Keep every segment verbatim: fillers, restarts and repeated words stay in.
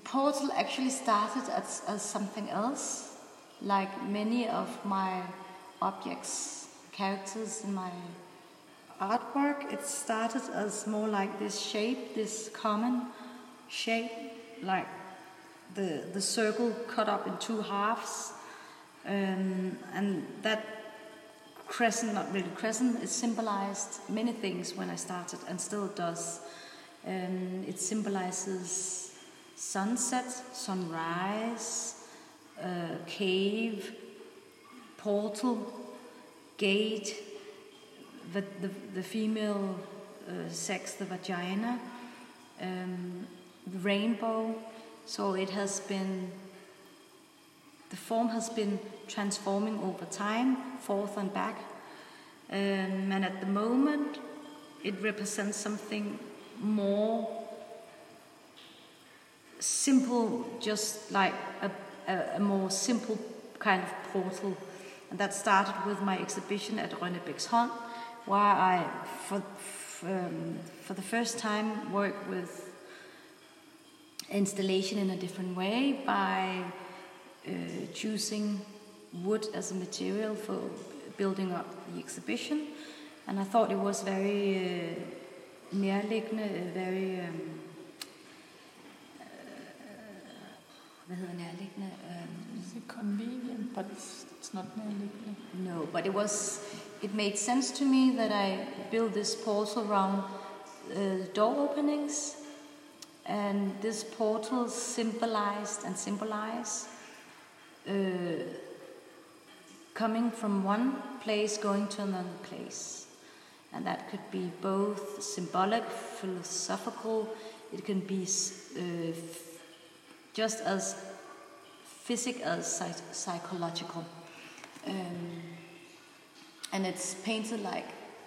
portal actually started as, as something else, like many of my objects, characters in my artwork. It started as more like this shape, this common shape, like the the circle cut up in two halves, um, and that crescent, not really crescent, it symbolized many things when I started, and still does. Um, it symbolizes sunset, sunrise, uh, cave, portal, gate, the, the, the female uh, sex, the vagina, um, the rainbow. So it has been, the form has been transforming over time, forth and back. Um, and at the moment, it represents something more simple, just like a, a, a more simple kind of portal. And that started with my exhibition at Rønnebækshånd, where I, for, um, for the first time, worked with installation in a different way by uh, choosing wood as a material for building up the exhibition. And I thought it was very uh, nærliggende, very um, hvad hedder nærliggende? Um, Is it convenient, but it's, it's not nærliggende? No, but it was. It made sense to me that I built this portal around uh, door openings, and this portal symbolized and symbolize uh, coming from one place, going to another place, and that could be both symbolic, philosophical. It can be uh, just as physical as psych- psychological. Um, and it's painted like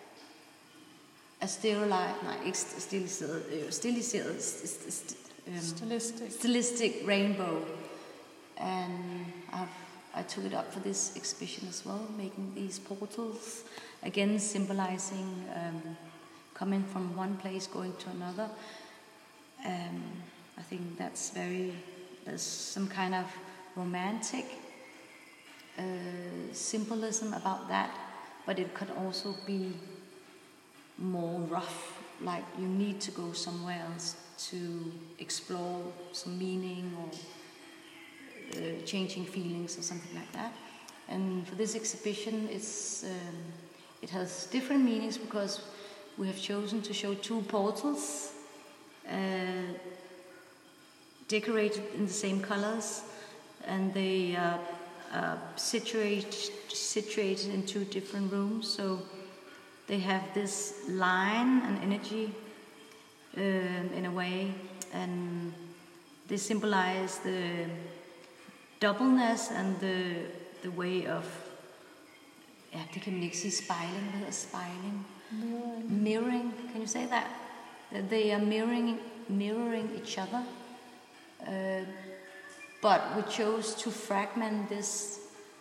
a sterilized, nej, ikke stiliseret, øh, stiliseret, st- st- um, Stylistic. stylistic rainbow. And I've, I took it up for this exhibition as well, making these portals, again symbolizing um, coming from one place, going to another. Um, I think that's very, there's some kind of romantic uh, symbolism about that, but it could also be more rough, like you need to go somewhere else to explore some meaning or uh, changing feelings or something like that. And for this exhibition, it's um, it has different meanings because we have chosen to show two portals uh, decorated in the same colors, and they are uh, situate, situated in two different rooms. So they have this line and energy um, in a way, and they symbolize the doubleness and the the way of, ja, det kan man ikke sige spejling, hvad hedder spejling? Mirroring. Mirroring, can you say that? That they are mirroring mirroring each other. Uh, but we chose to fragment this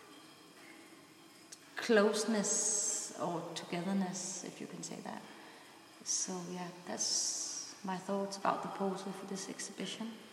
closeness or togetherness, if you can say that. So yeah, that's my thoughts about the portal for this exhibition.